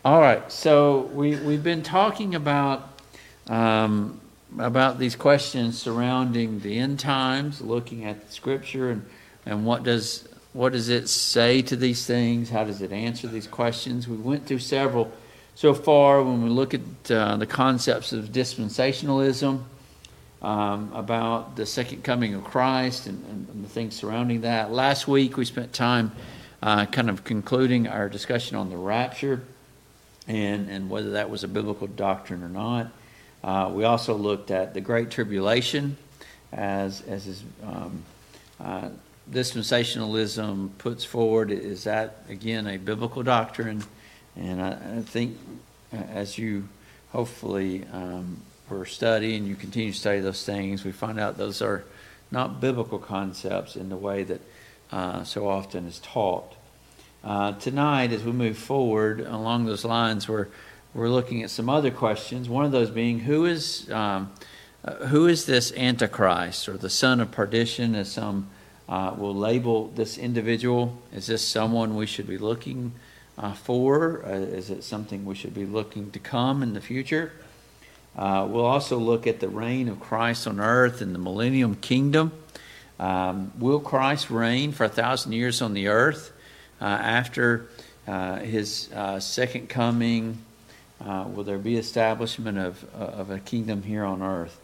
All right, so we've been talking about these questions surrounding the end times, looking at the Scripture and what does it say to these things? How does it answer these questions? We went through several so far. When we look at the concepts of dispensationalism, about the second coming of Christ and the things surrounding that. Last week we spent time kind of concluding our discussion on the rapture and whether that was a biblical doctrine or not. We also looked at the Great Tribulation as is dispensationalism puts forward. Is that, again, a biblical doctrine? And I think as you hopefully were studying, you continue to study those things, we find out those are not biblical concepts in the way that so often is taught. Tonight, as we move forward along those lines, we're looking at some other questions. One of those being, who is this Antichrist, or the son of perdition, as some will label this individual? Is this someone we should be looking for? Is it something we should be looking to come in the future? We'll also look at the reign of Christ on earth and the millennium kingdom. Will Christ reign for 1,000 years on the earth after his second coming? Will there be establishment of a kingdom here on earth?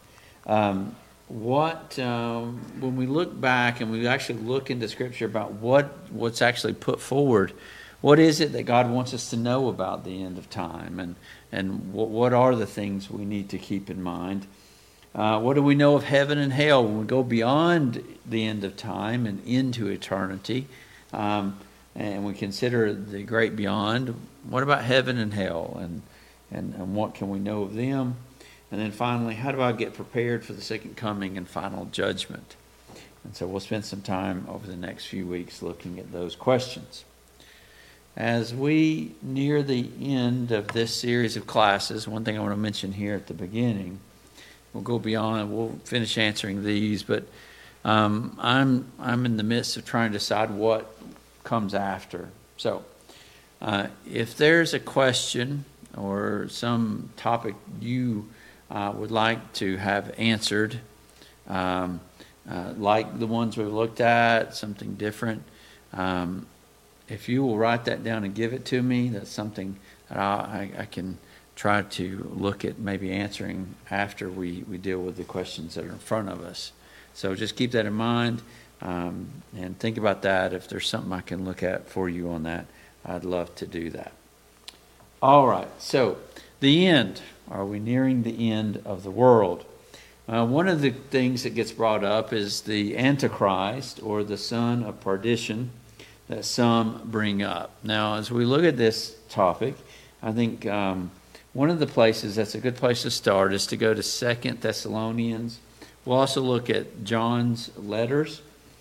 When we look back and we actually look into Scripture about what's actually put forward, what is it that God wants us to know about the end of time, and what are the things we need to keep in mind? What do we know of heaven and hell when we go beyond the end of time and into eternity? And we consider the great beyond. What about heaven and hell, and what can we know of them? And then finally, how do I get prepared for the second coming and final judgment? And so we'll spend some time over the next few weeks looking at those questions. As we near the end of this series of classes, one thing I want to mention here at the beginning, we'll go beyond and we'll finish answering these, but I'm in the midst of trying to decide what comes after. So if there's a question or some topic you would like to have answered, like the ones we've looked at, something different, if you will write that down and give it to me, that's something that I can try to look at maybe answering after we deal with the questions that are in front of us. So just keep that in mind and think about that. If there's something I can look at for you on that, I'd love to do that. All right, so the end. Are we nearing the end of the world? One of the things that gets brought up is the Antichrist, or the son of perdition, that some bring up. Now, as we look at this topic, I think one of the places that's a good place to start is to go to 2 Thessalonians. We'll also look at John's letters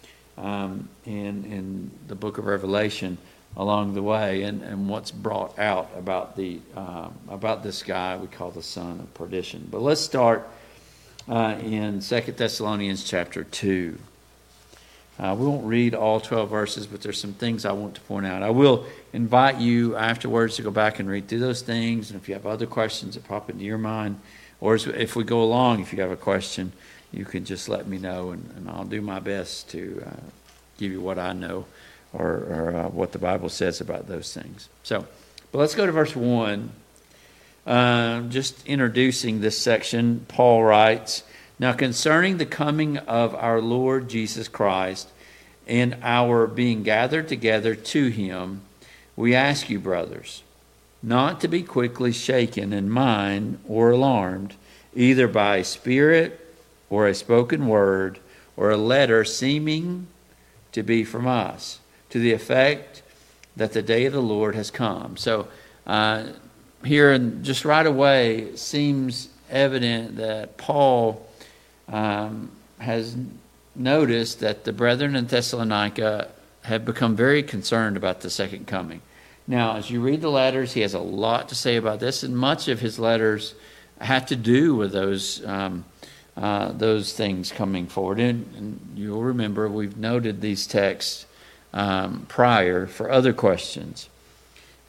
in the book of Revelation along the way, and what's brought out about this guy we call the son of perdition. But let's start in 2 Thessalonians chapter 2. We won't read all 12 verses, but there's some things I want to point out. I will invite you afterwards to go back and read through those things, and if you have other questions that pop into your mind, or if we go along, if you have a question, you can just let me know, and I'll do my best to give you what I know or what the Bible says about those things. So, but let's go to verse 1. Just introducing this section, Paul writes, "Now concerning the coming of our Lord Jesus Christ and our being gathered together to him, we ask you, brothers, not to be quickly shaken in mind or alarmed, either by a spirit or a spoken word or a letter seeming to be from us, to the effect that the day of the Lord has come." So here, just right away, it seems evident that Paul has noticed that the brethren in Thessalonica have become very concerned about the second coming. Now, as you read the letters, he has a lot to say about this, and much of his letters have to do with those things coming forward. And you'll remember we've noted these texts prior for other questions.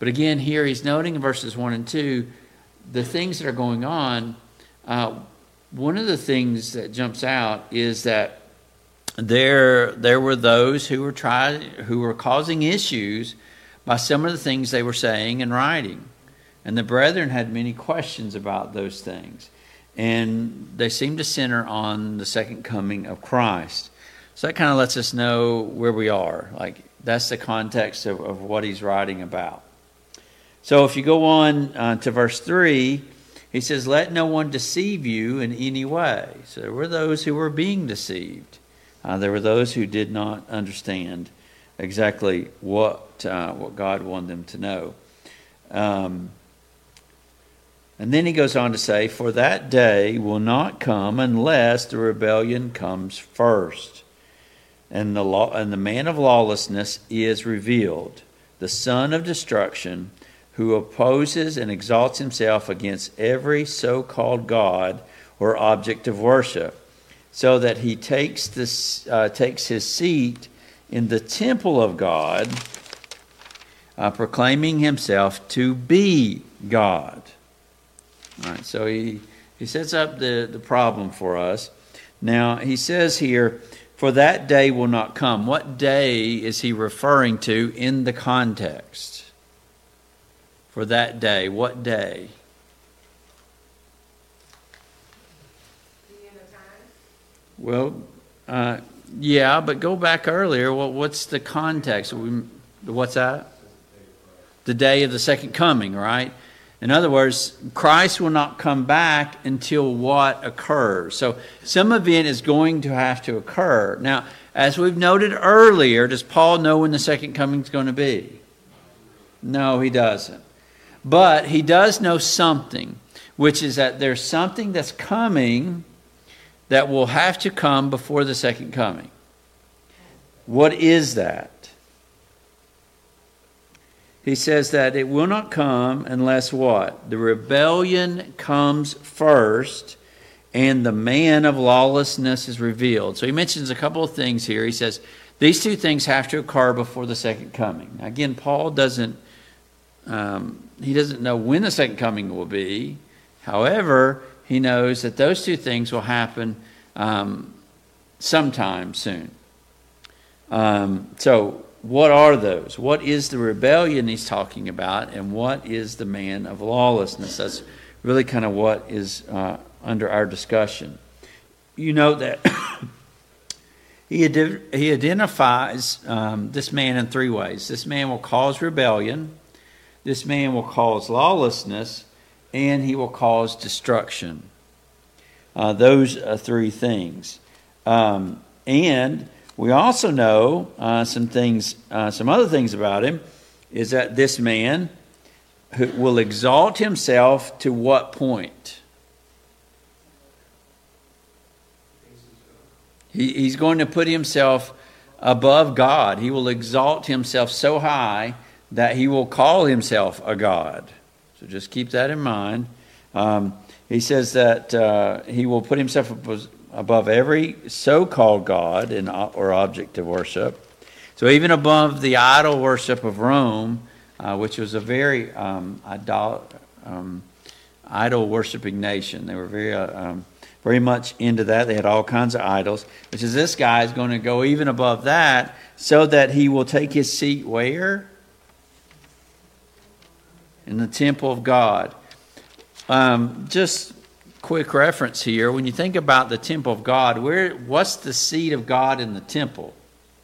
But again, here he's noting in verses 1 and 2, the things that are going on. One of the things that jumps out is that there were those who were causing issues by some of the things they were saying and writing. And the brethren had many questions about those things. And they seem to center on the second coming of Christ. So that kind of lets us know where we are. Like, that's the context of what he's writing about. So if you go on to verse 3, he says, let no one deceive you in any way. So there were those who were being deceived. There were those who did not understand exactly what God wanted them to know. And then he goes on to say, for that day will not come unless the rebellion comes first. And the man of lawlessness is revealed, the son of destruction, who opposes and exalts himself against every so-called God or object of worship, so that he takes his seat in the temple of God, proclaiming himself to be God. All right, so he sets up the problem for us. Now, he says here, for that day will not come. What day is he referring to in the context? For that day, what day? Well, yeah, but go back earlier. What's the context? What's that? The day of the second coming, right? In other words, Christ will not come back until what occurs. So some event is going to have to occur. Now, as we've noted earlier, does Paul know when the second coming is going to be? No, he doesn't. But he does know something, which is that there's something that's coming that will have to come before the second coming. What is that? He says that it will not come unless what? The rebellion comes first and the man of lawlessness is revealed. So he mentions a couple of things here. He says these two things have to occur before the second coming. Now, again, Paul doesn't know when the second coming will be. However, he knows that those two things will happen sometime soon. So what are those? What is the rebellion he's talking about, and what is the man of lawlessness? That's really kind of what is under our discussion. You know that he identifies this man in three ways. This man will cause rebellion, this man will cause lawlessness, and he will cause destruction. Those are three things. And we also know some other things about him, is that this man who will exalt himself to what point? He's going to put himself above God. He will exalt himself so high that he will call himself a God. So just keep that in mind. He says that he will put himself above every so-called God or object of worship. So even above the idol worship of Rome, which was a very idol-worshiping nation. They were very much into that. They had all kinds of idols. Which is this guy is going to go even above that so that he will take his seat where? In the temple of God. Just quick reference here. When you think about the temple of God, what's the seat of God in the temple?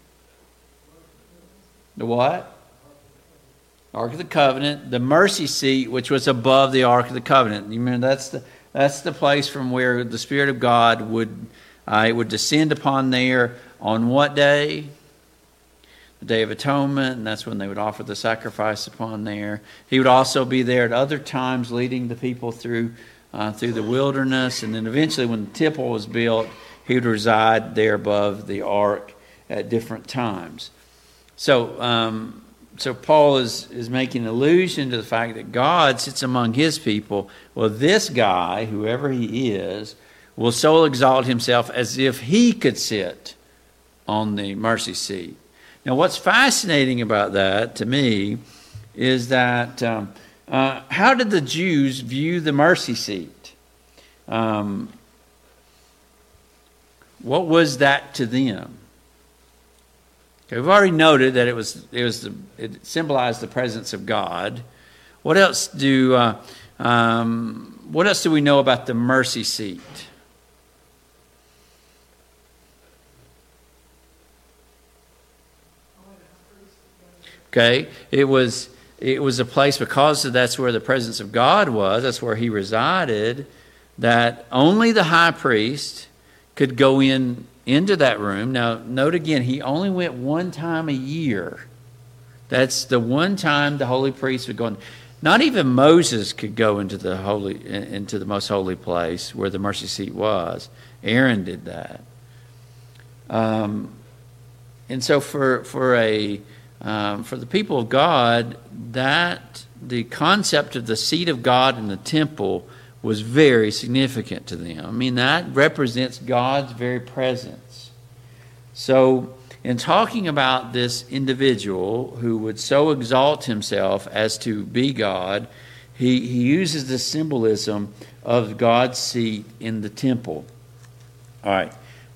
The what? Ark of the Covenant. The mercy seat, which was above the Ark of the Covenant. You remember that's the place from where the Spirit of God would descend upon there on what day? The Day of Atonement, and that's when they would offer the sacrifice upon there. He would also be there at other times, leading the people through the wilderness, and then eventually, when the temple was built, he would reside there above the ark at different times. So Paul is making allusion to the fact that God sits among His people. Well, this guy, whoever he is, will so exalt himself as if he could sit on the mercy seat. Now, what's fascinating about that to me is that how did the Jews view the mercy seat? What was that to them? Okay, we've already noted that it symbolized the presence of God. What else do we know about the mercy seat? Okay, it was a place, because that's where the presence of God was, that's where he resided, that only the high priest could go into that room. Now, note again, he only went one time a year. That's the one time the holy priest would go in. Not even Moses could go into the most holy place where the mercy seat was. Aaron did that. And so for the people of God, that the concept of the seat of God in the temple was very significant to them. I mean, that represents God's very presence. So, in talking about this individual who would so exalt himself as to be God, he uses the symbolism of God's seat in the temple. All right.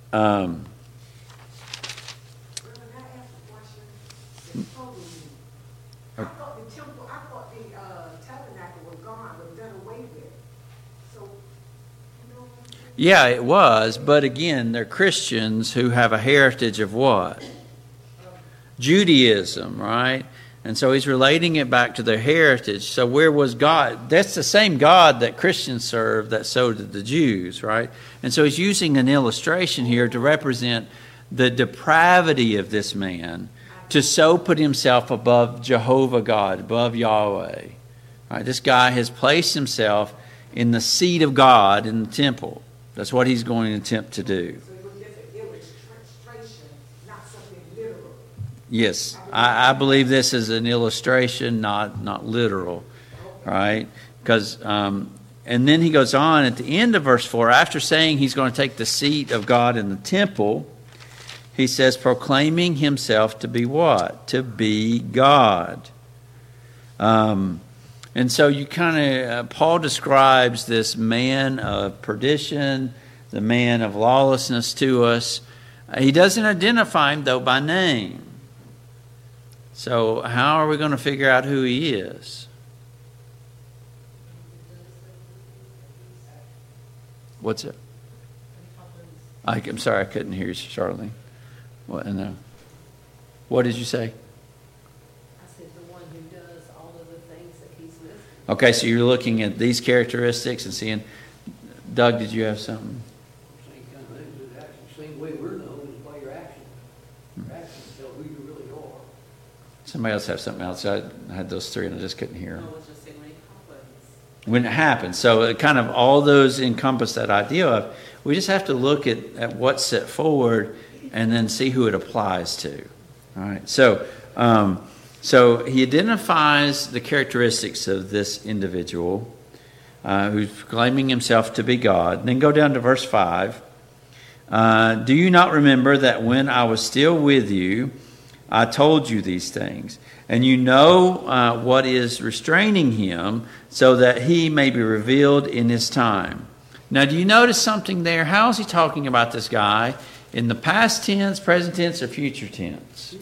Yeah, it was, but again, they're Christians who have a heritage of what? Judaism, right? And so he's relating it back to their heritage. So where was God? That's the same God that Christians serve that so did the Jews, right? And so he's using an illustration here to represent the depravity of this man to so put himself above Jehovah God, above Yahweh. Right? This guy has placed himself in the seat of God in the temple. That's what he's going to attempt to do. So it was just an illustration, not something literal. Yes, I believe this is an illustration, not literal, right? Because and then he goes on at the end of verse 4, after saying he's going to take the seat of God in the temple, he says, proclaiming himself to be what? To be God. And so you Paul describes this man of perdition, the man of lawlessness to us. He doesn't identify him, though, by name. So how are we going to figure out who he is? What's it? I'm sorry, I couldn't hear you, Charlene. What? No. What did you say? Okay, so you're looking at these characteristics and seeing. Doug, did you have something? Same kind of things. Same way we're known is by your actions. Your actions tell who you really are. Somebody else have something else? I had those three and I just couldn't hear them. No, it's just saying when it happens. When it happens. So it kind of all those encompass that idea of. We just have to look at what's set forward and then see who it applies to. All right. So he identifies the characteristics of this individual who's claiming himself to be God. And then go down to verse 5. Do you not remember that when I was still with you, I told you these things? And you know what is restraining him, so that he may be revealed in his time. Now, do you notice something there? How is he talking about this guy? In the past tense, present tense, or future tense?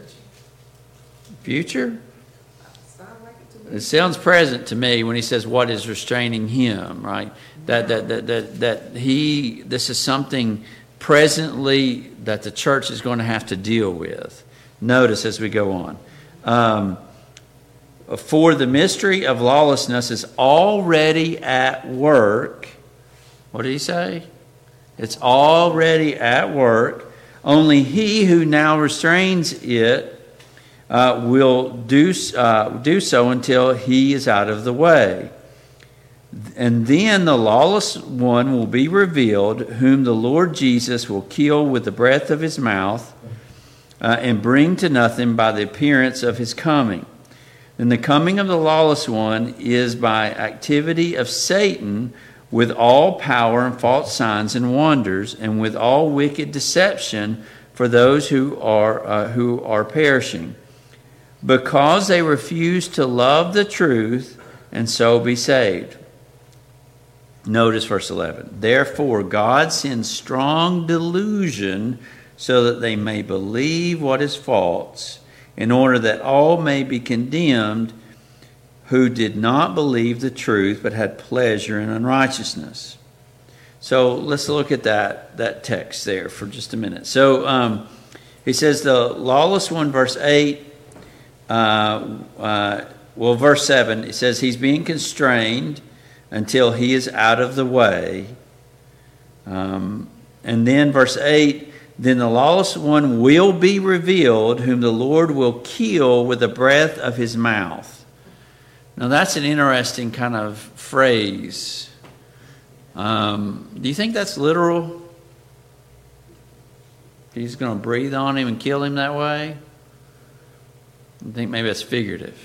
Future? It sounds present to me when he says what is restraining him, right? That this is something presently that the church is going to have to deal with. Notice as we go on. For the mystery of lawlessness is already at work. What did he say? It's already at work. Only he who now restrains it will do so until he is out of the way. And then the lawless one will be revealed, whom the Lord Jesus will kill with the breath of his mouth and bring to nothing by the appearance of his coming. Then the coming of the lawless one is by activity of Satan, with all power and false signs and wonders, and with all wicked deception for those who are perishing. because they refuse to love the truth and so be saved. Notice verse 11. Therefore, God sends strong delusion so that they may believe what is false, in order that all may be condemned who did not believe the truth but had pleasure in unrighteousness. So let's look at that text there for just a minute. So he says the lawless one, verse 8, verse 7, it says he's being constrained until he is out of the way. And then verse 8, then the lawless one will be revealed, whom the Lord will kill with the breath of his mouth. Now that's an interesting kind of phrase. Do you think that's literal? He's going to breathe on him and kill him that way? I think maybe that's figurative.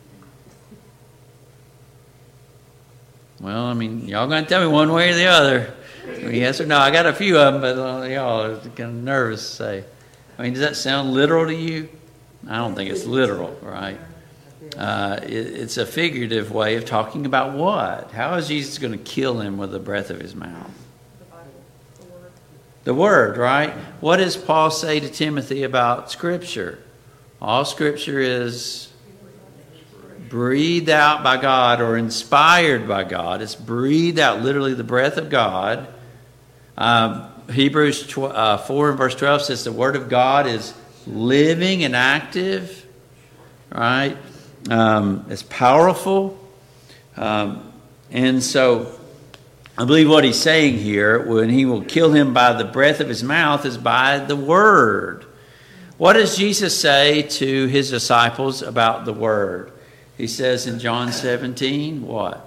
Well, I mean, y'all going to tell me one way or the other. Yes or no? I got a few of them, but y'all are kind of nervous to say. I mean, does that sound literal to you? I don't think it's literal, right? It's a figurative way of talking about what? How is Jesus going to kill him with the breath of his mouth? The Word, right? What does Paul say to Timothy about Scripture? All Scripture is breathed out by God or inspired by God. It's breathed out, literally the breath of God. Hebrews 4 and verse 12 says the Word of God is living and active, right? It's powerful. And so I believe what he's saying here, when he will kill him by the breath of his mouth, is by the Word. What does Jesus say to his disciples about the Word? He says in John 17, what?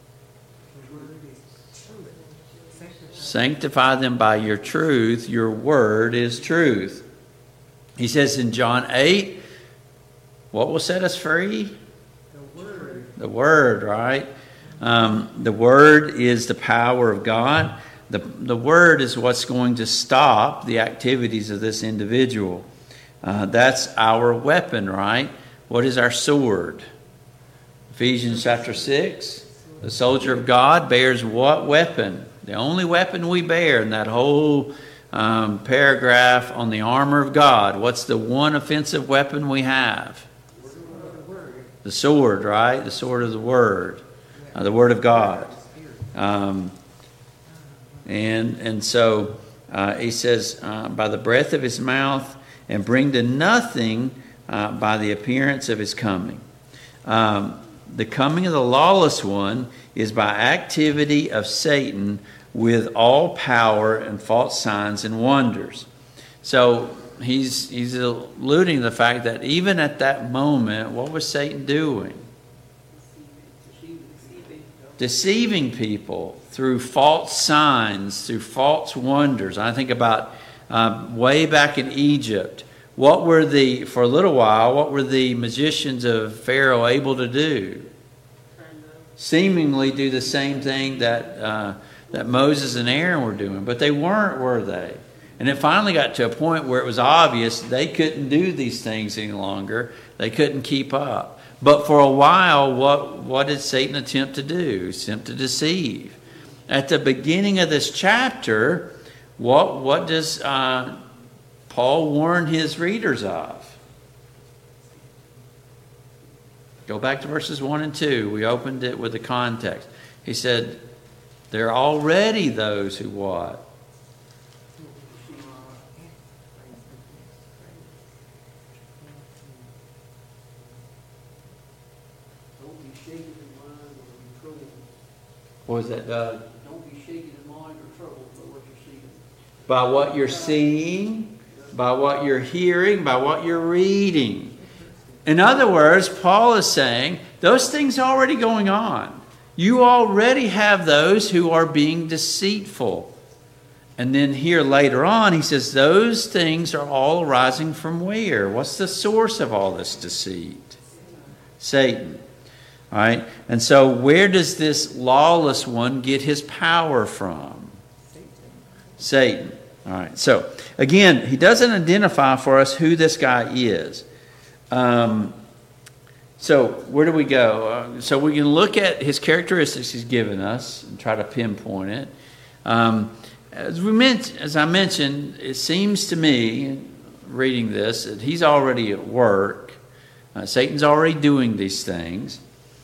Sanctify them by your truth. Your word is truth. He says in John 8, what will set us free? The Word. The Word, right? The Word is the power of God. The Word is what's going to stop the activities of this individual. That's our weapon, right? What is our sword? Ephesians chapter 6. The soldier of God bears what weapon? The only weapon we bear in that whole paragraph on the armor of God. What's the one offensive weapon we have? The sword, right? The sword of the Word. The Word of God. And so he says, by the breath of his mouth, and bring to nothing by the appearance of his coming. The coming of the lawless one is by activity of Satan with all power and false signs and wonders. So he's alluding to the fact that even at that moment, what was Satan doing? Deceiving people through false signs, through false wonders. I think about way back in Egypt. For a little while, what were the magicians of Pharaoh able to do? Seemingly do the same thing that Moses and Aaron were doing, but they weren't, were they? And it finally got to a point where it was obvious they couldn't do these things any longer. They couldn't keep up. But for a while, what did Satan attempt to do? Attempt to deceive. At the beginning of this chapter, what does Paul warn his readers of? Go back to verses 1 and 2. We opened it with the context. He said, there are already those who what? Don't be shaken in mind or troubled. What was that, Doug? Don't be shaken in mind or troubled by what you're seeing. By what you're seeing, by what you're hearing, by what you're reading. In other words, Paul is saying those things are already going on. You already have those who are being deceitful. And then here later on, he says those things are all arising from where? What's the source of all this deceit? Satan. All right? And so where does this lawless one get his power from? Satan. All right. So again, he doesn't identify for us who this guy is. So where do we go? So we can look at his characteristics he's given us and try to pinpoint it. As I mentioned, it seems to me, reading this, that he's already at work. Satan's already doing these things.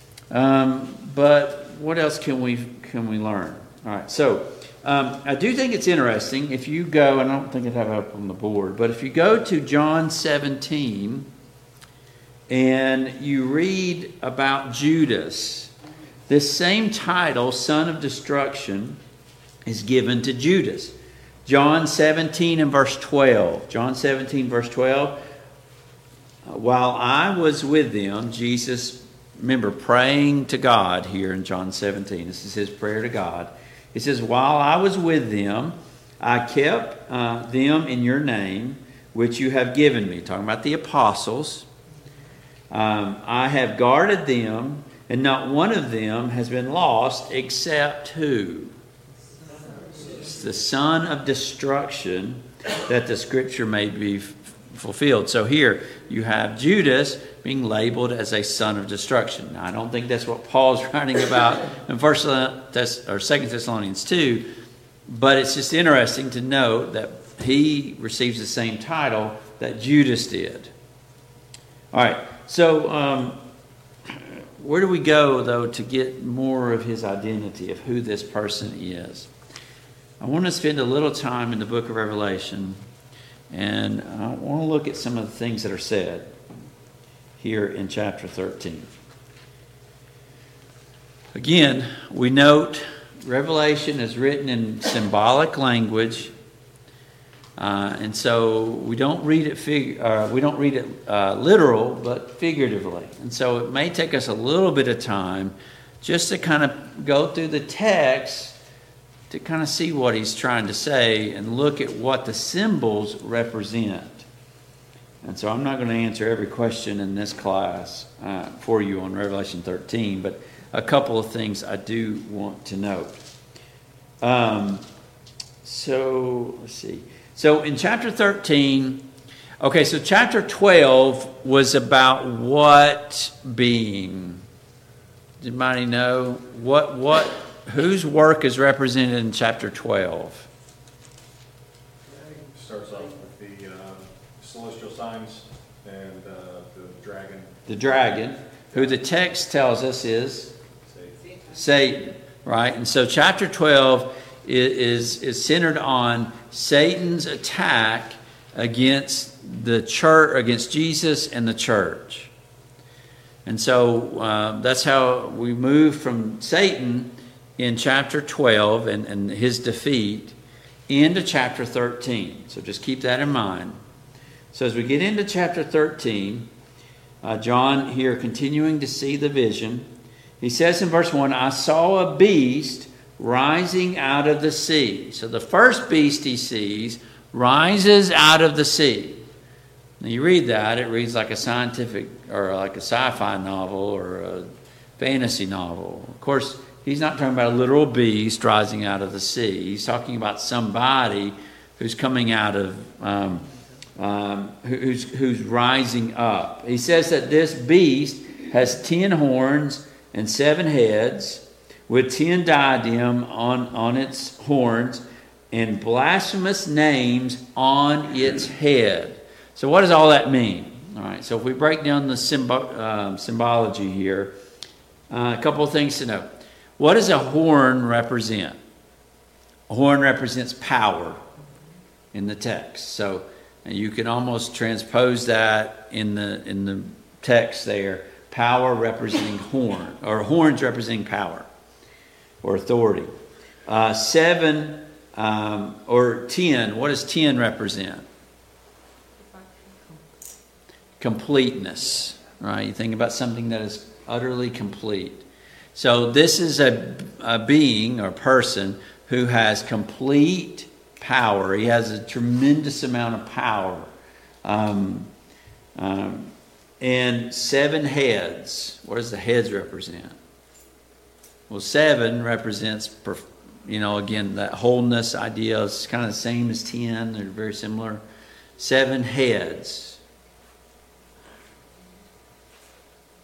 But what else can we learn? All right, so I do think it's interesting. If you go, and I don't think I have it up on the board, but if you go to John 17 and you read about Judas, this same title, Son of Destruction, is given to Judas. John 17 and verse 12. John 17 verse 12. While I was with them, Jesus, remember, praying to God here in John 17. This is his prayer to God. He says, while I was with them, I kept them in your name, which you have given me. Talking about the apostles. I have guarded them, and not one of them has been lost except who? It's the son of destruction, that the scripture may be fulfilled. So here you have Judas being labeled as a son of destruction. Now, I don't think that's what Paul's writing about in 2 Thessalonians 2, but it's just interesting to note that he receives the same title that Judas did. All right, so where do we go, though, to get more of his identity, of who this person is? I want to spend a little time in the book of Revelation, and I want to look at some of the things that are said here in chapter 13. Again, we note Revelation is written in symbolic language, and so we don't read it literal, but figuratively. And so it may take us a little bit of time just to kind of go through the text to kind of see what he's trying to say and look at what the symbols represent. And so I'm not going to answer every question in this class for you on Revelation 13, but a couple of things I do want to note. So let's see. So in chapter 13, okay, so chapter 12 was about what being? Did anybody know? Whose work is represented in chapter 12? Starts off with the celestial signs and the dragon. The dragon, who the text tells us is Satan, right? And so chapter 12 is centered on Satan's attack against the church, against Jesus and the church. And so that's how we move from Satan in chapter 12 and his defeat into chapter 13. So just keep that in mind. So as we get into chapter 13, John here continuing to see the vision, he says in verse 1, I saw a beast rising out of the sea. So the first beast he sees rises out of the sea. Now you read that, it reads like a scientific or like a sci-fi novel or a fantasy novel. Of course, he's not talking about a literal beast rising out of the sea. He's talking about somebody who's coming out of, who's rising up. He says that this beast has 10 horns and 7 heads, with 10 diadem on its horns, and blasphemous names on its head. So what does all that mean? All right, so if we break down the symbology here, a couple of things to know. What does a horn represent? A horn represents power in the text. So you can almost transpose that in the text there. Power representing horn, or horns representing power or authority. 7 or 10. What does 10 represent? Completeness. Right? You think about something that is utterly complete. So this is a being or person who has complete power. He has a tremendous amount of power. And 7 heads. What does the heads represent? Well, 7 represents, again, that wholeness idea. It's kind of the same as 10. They're very similar. 7 heads.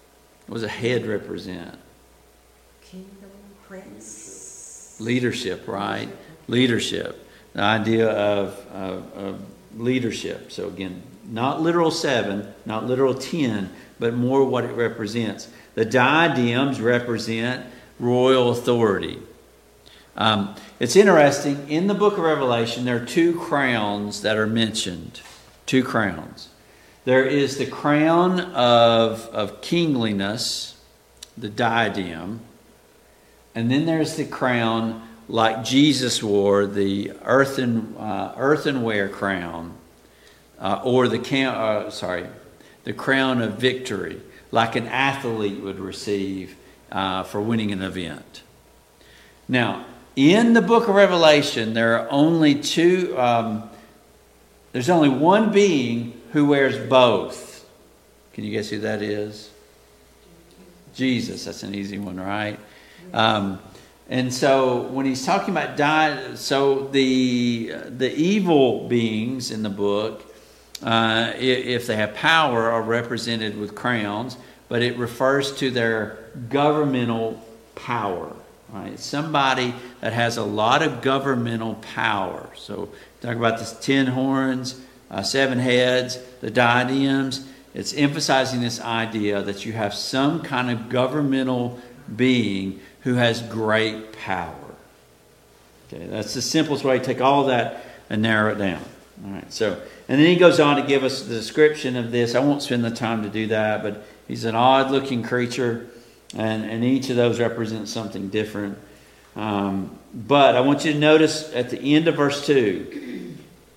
What does a head represent? Kingdom, prince. Leadership, right? Leadership. The idea of leadership. So again, not literal 7, not literal 10, but more what it represents. The diadems represent royal authority. It's interesting, in the book of Revelation, there are 2 crowns that are mentioned. 2 crowns. There is the crown of kingliness, the diadem, and then there's the crown like Jesus wore, the earthenware crown, or the crown of victory, like an athlete would receive for winning an event. Now, in the book of Revelation, there are only 2. There's only one being who wears both. Can you guess who that is? Jesus. That's an easy one, right? And so when he's talking about so the evil beings in the book, if they have power, are represented with crowns, but it refers to their governmental power. Right? It's somebody that has a lot of governmental power. So talk about the 10 horns, 7 heads, the diadems. It's emphasizing this idea that you have some kind of governmental being who has great power. Okay, that's the simplest way to take all of that and narrow it down. All right, so, and then he goes on to give us the description of this. I won't spend the time to do that, but he's an odd-looking creature, and each of those represents something different. But I want you to notice at the end of verse 2,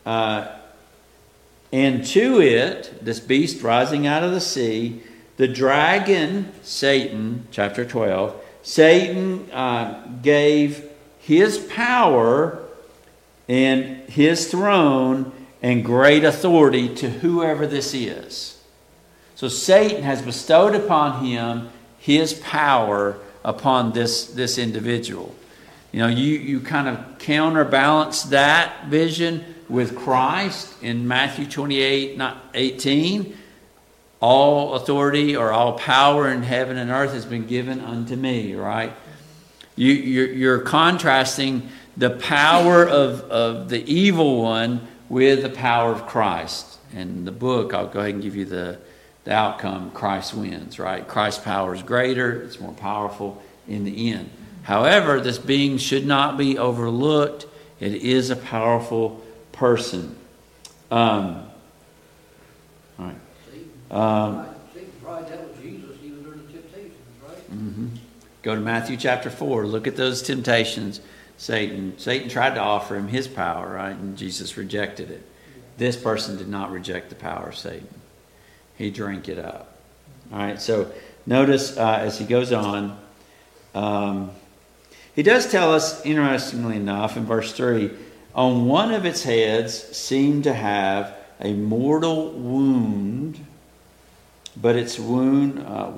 and to it, this beast rising out of the sea, the dragon, Satan, chapter 12, Satan gave his power and his throne and great authority to whoever this is. So Satan has bestowed upon him his power upon this individual. You know, you kind of counterbalance that vision with Christ in Matthew 28:18. All authority or all power in heaven and earth has been given unto me, right? You're contrasting the power of the evil one with the power of Christ. And the book, I'll go ahead and give you the outcome. Christ wins, right? Christ's power is greater. It's more powerful in the end. However, this being should not be overlooked. It is a powerful person. All right. Satan tried that with Jesus even during the temptations, right? Mm-hmm. Go to Matthew chapter 4. Look at those temptations. Satan tried to offer him his power, right? And Jesus rejected it. This person did not reject the power of Satan. He drank it up. All right, so notice as he goes on, he does tell us, interestingly enough, in verse 3, on one of its heads seemed to have a mortal wound, but its mortal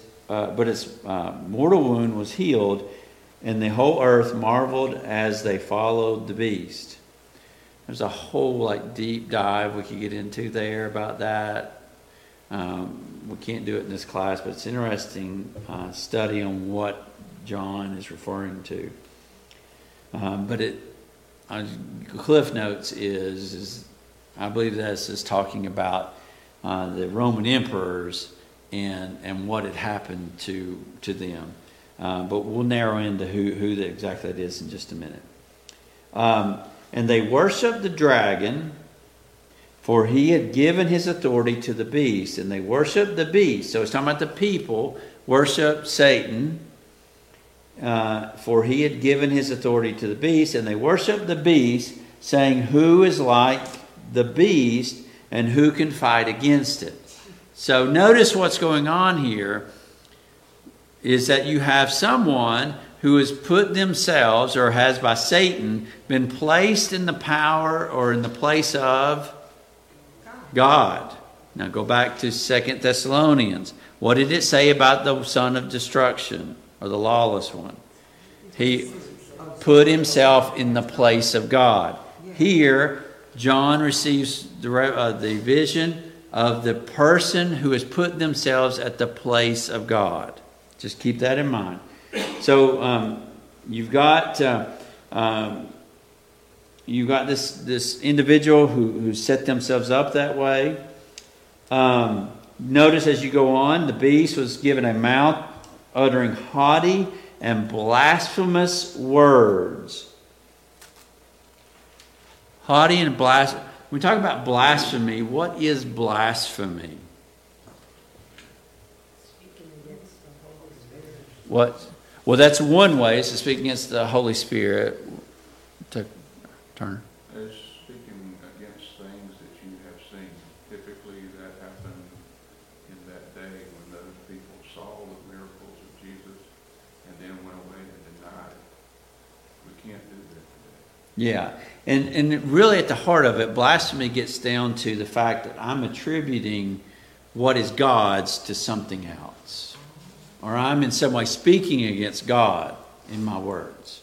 wound was healed, and the whole earth marveled as they followed the beast. There's a whole deep dive we could get into there about that. We can't do it in this class, but it's interesting study on what John is referring to. But Cliff Notes is I believe this is talking about the Roman emperors and what had happened to them. But we'll narrow into who exactly that is in just a minute. And they worshiped the dragon, for he had given his authority to the beast. And they worshiped the beast. So it's talking about the people worship Satan, for he had given his authority to the beast. And they worshiped the beast, saying, who is like the beast, and who can fight against it? So notice what's going on here is that you have someone who has put themselves, or has by Satan been placed in the power or in the place of God. Now go back to 2 Thessalonians. What did it say about the son of destruction, or the lawless one? He put himself in the place of God. Here, John receives the vision of the person who has put themselves at the place of God. Just keep that in mind. So you've got this individual who set themselves up that way. Notice as you go on, the beast was given a mouth uttering haughty and blasphemous words. Haughty and blasphemous. When we talk about blasphemy, what is blasphemy? Speaking against the Holy Spirit. What? Well, that's one way, is to speak against the Holy Spirit. Turner. As speaking against things that you have seen. Typically that happened in that day when those people saw the miracles of Jesus and then went away and denied it. We can't do that today. Yeah. And really at the heart of it, blasphemy gets down to the fact that I'm attributing what is God's to something else. Or I'm in some way speaking against God in my words.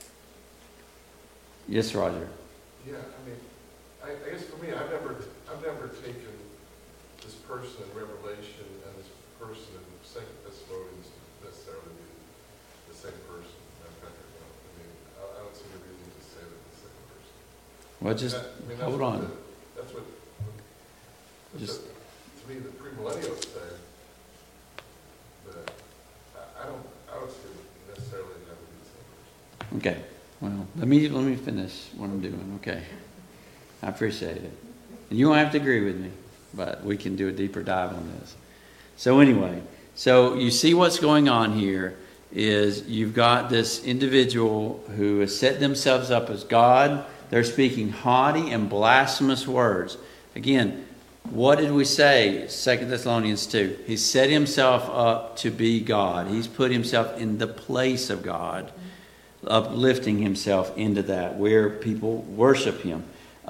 Yes, Roger. Yeah, I mean, I guess for me, I've never taken this person in Revelation and this person in Second Thessalonians to necessarily be the same person. I don't see any reason to say that the same person. Well, just hold on. That's what Just- to me, the premillennials say. But I don't see it necessarily having to be the same person. Okay. Well, let me finish what I'm doing. Okay. I appreciate it. And you don't have to agree with me, but we can do a deeper dive on this. So anyway, so you see what's going on here is you've got this individual who has set themselves up as God. They're speaking haughty and blasphemous words. Again, what did we say? 2 Thessalonians 2. He set himself up to be God. He's put himself in the place of God, uplifting himself into that where people worship him.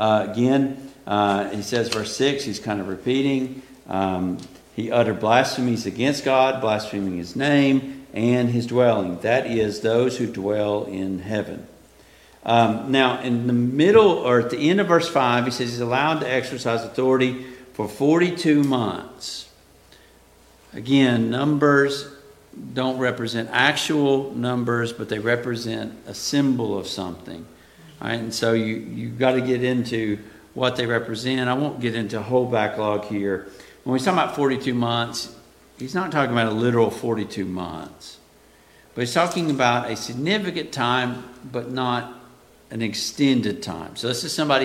He says, verse 6, he's kind of repeating. He uttered blasphemies against God, blaspheming his name and his dwelling. That is, those who dwell in heaven. Now, in the middle or at the end of verse 5, he says he's allowed to exercise authority for 42 months. Again, numbers don't represent actual numbers, but they represent a symbol of something. All right? And so you've got to get into what they represent. I won't get into a whole backlog here. When we talk about 42 months, he's not talking about a literal 42 months. But he's talking about a significant time, but not an extended time. So this is somebody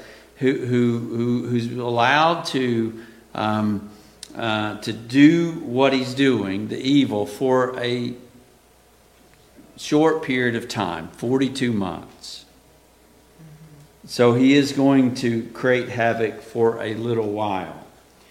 who's allowed to do what he's doing, the evil, for a short period of time, 42 months. So he is going to create havoc for a little while.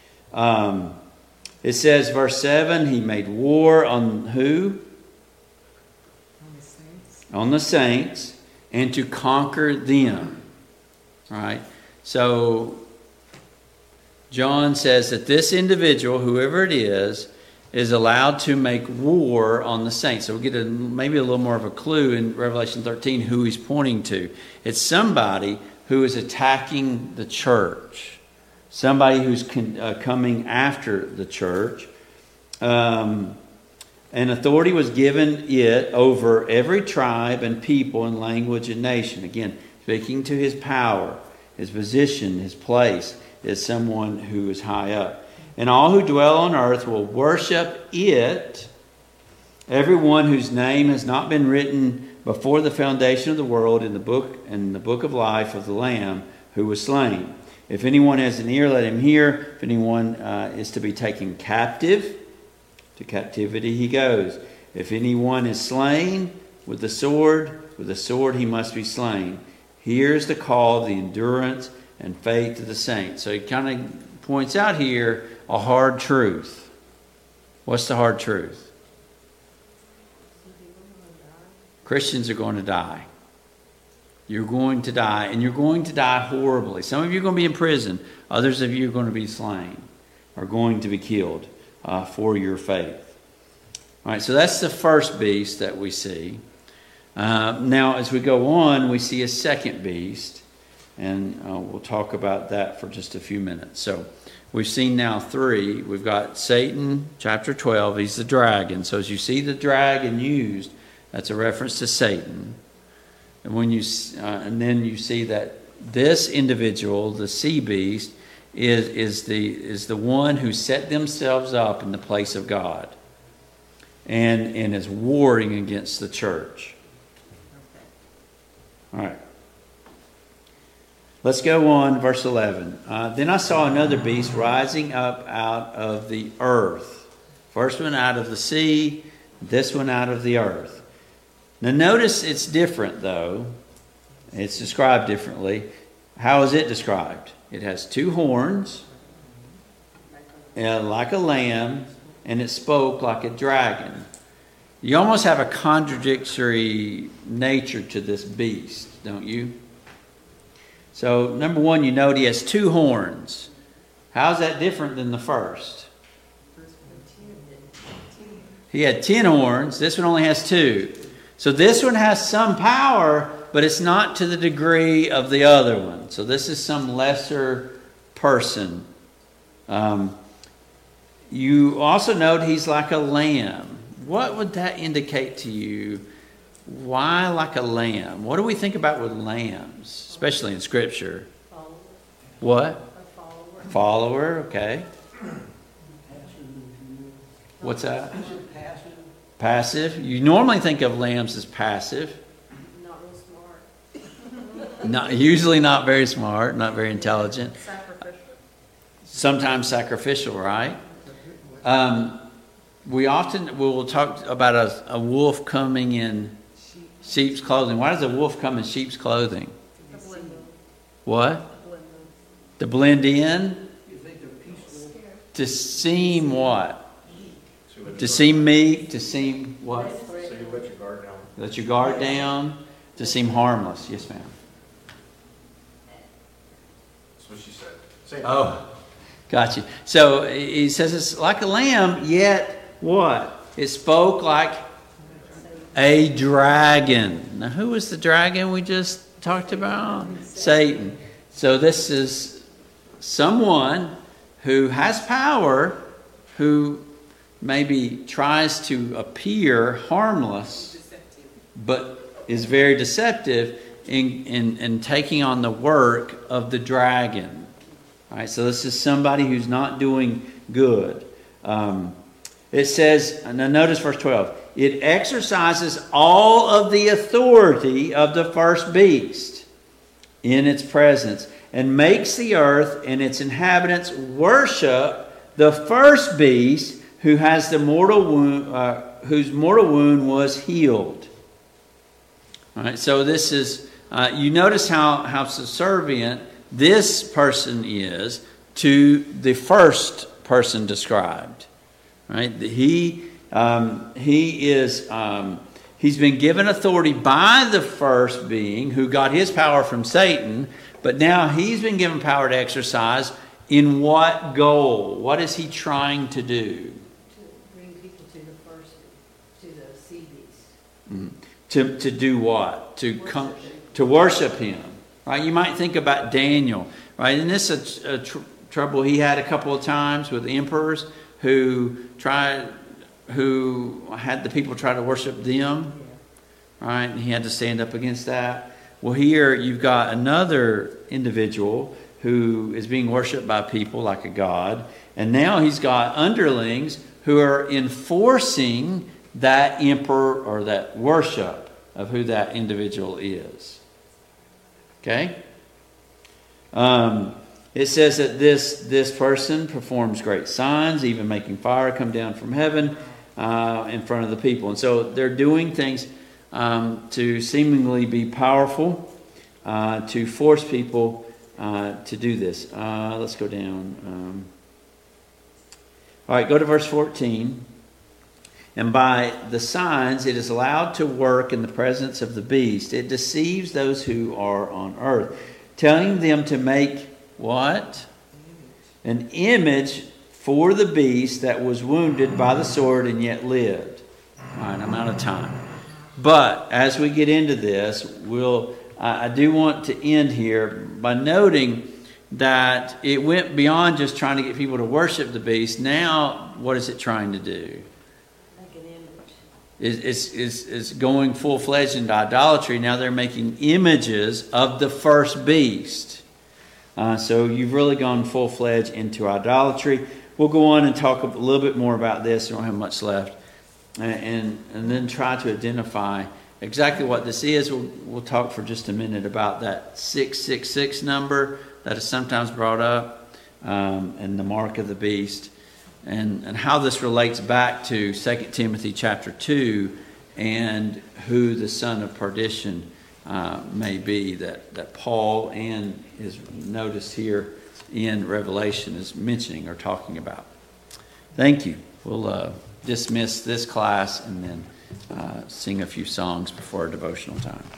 It says, verse 7, he made war on who? On the saints. On the saints, and to conquer them. All right? So John says that this individual, whoever it is allowed to make war on the saints. So we'll get maybe a little more of a clue in Revelation 13 who he's pointing to. It's somebody who is attacking the church. Somebody who's coming after the church. And authority was given it over every tribe and people and language and nation. Again, speaking to his power, his position, his place as someone who is high up. And all who dwell on earth will worship it, everyone whose name has not been written before the foundation of the world in the book of life of the Lamb who was slain. If anyone has an ear, let him hear. If anyone is to be taken captive, to captivity he goes. If anyone is slain with the sword he must be slain. Here's the call of the endurance and faith of the saints. So he kind of points out here a hard truth. What's the hard truth? Christians are going to die. You're going to die, and you're going to die horribly. Some of you are going to be in prison. Others of you are going to be slain, are going to be killed for your faith. All right, so that's the first beast that we see. Now, as we go on, we see a second beast, and we'll talk about that for just a few minutes. So, We've seen now 3. We've got Satan, chapter 12. He's the dragon. So as you see the dragon used, that's a reference to Satan. And when and then you see that this individual, the sea beast, is the one who set themselves up in the place of God and is warring against the church. All right. Let's go on, verse 11. Then I saw another beast rising up out of the earth. First one out of the sea, this one out of the earth. Now notice it's different though. It's described differently. How is it described? It has 2 horns, like a lamb, and it spoke like a dragon. You almost have a contradictory nature to this beast, don't you? So, number 1, you note he has 2 horns. How's that different than the first? He had 10 horns. This one only has 2. So this one has some power, but it's not to the degree of the other one. So this is some lesser person. You also note he's like a lamb. What would that indicate to you? Why like a lamb? What do we think about with lambs, especially in Scripture? Follower. What? A follower. Follower, okay. Passive. What's that? Passive. Passive. You normally think of lambs as passive. Not real smart. Usually not very smart, not very intelligent. Sacrificial. Sometimes sacrificial, right? We will talk about a wolf coming in sheep's clothing. Why does a wolf come in sheep's clothing? To blend in. What? Blend in. To blend in? You think they're peaceful? To seem what? So you let To your seem meek? To seem what? guard- So you let your guard down. Let your guard down? To seem harmless. Yes, ma'am. That's what she said. Same. Oh, gotcha. So he says it's like a lamb, yet what? It spoke like a dragon. Now, who was the dragon we just talked about? Satan. So this is someone who has power, who maybe tries to appear harmless, Deceptive. but is very deceptive in taking on the work of the dragon. All right, so this is somebody who's not doing good. It says, now notice verse 12. It exercises all of the authority of the first beast in its presence and makes the earth and its inhabitants worship the first beast who has the mortal wound, whose mortal wound was healed. All right, so this is, you notice how subservient this person is to the first person described. Right? He's been given authority by the first being who got his power from Satan, but now he's been given power to exercise in what goal? What is he trying to do? To bring people to the sea beast. To do what? To worship him. Right? You might think about Daniel. Right? And this is a trouble he had a couple of times with emperors who had the people try to worship them, right? And he had to stand up against that. Well, here you've got another individual who is being worshipped by people like a god, and now he's got underlings who are enforcing that emperor or that worship of who that individual is. Okay? It says that this person performs great signs, even making fire come down from heaven in front of the people. And so they're doing things to seemingly be powerful, to force people to do this. Let's go down. All right, go to verse 14. And by the signs it is allowed to work in the presence of the beast. It deceives those who are on earth, telling them to make what? An image for the beast that was wounded by the sword and yet lived. All right, I'm out of time. But as we get into this, I do want to end here by noting that it went beyond just trying to get people to worship the beast. Now, what is it trying to do? Like an image. It's going full-fledged into idolatry. Now they're making images of the first beast. So you've really gone full-fledged into idolatry. We'll go on and talk a little bit more about this. We don't have much left. And then try to identify exactly what this is. We'll talk for just a minute about that 666 number that is sometimes brought up, and the mark of the beast, and how this relates back to 2 Timothy chapter 2 and who the son of perdition may be that Paul and is noticed here in Revelation is mentioning or talking about. Thank you. We'll dismiss this class and then sing a few songs before our devotional time.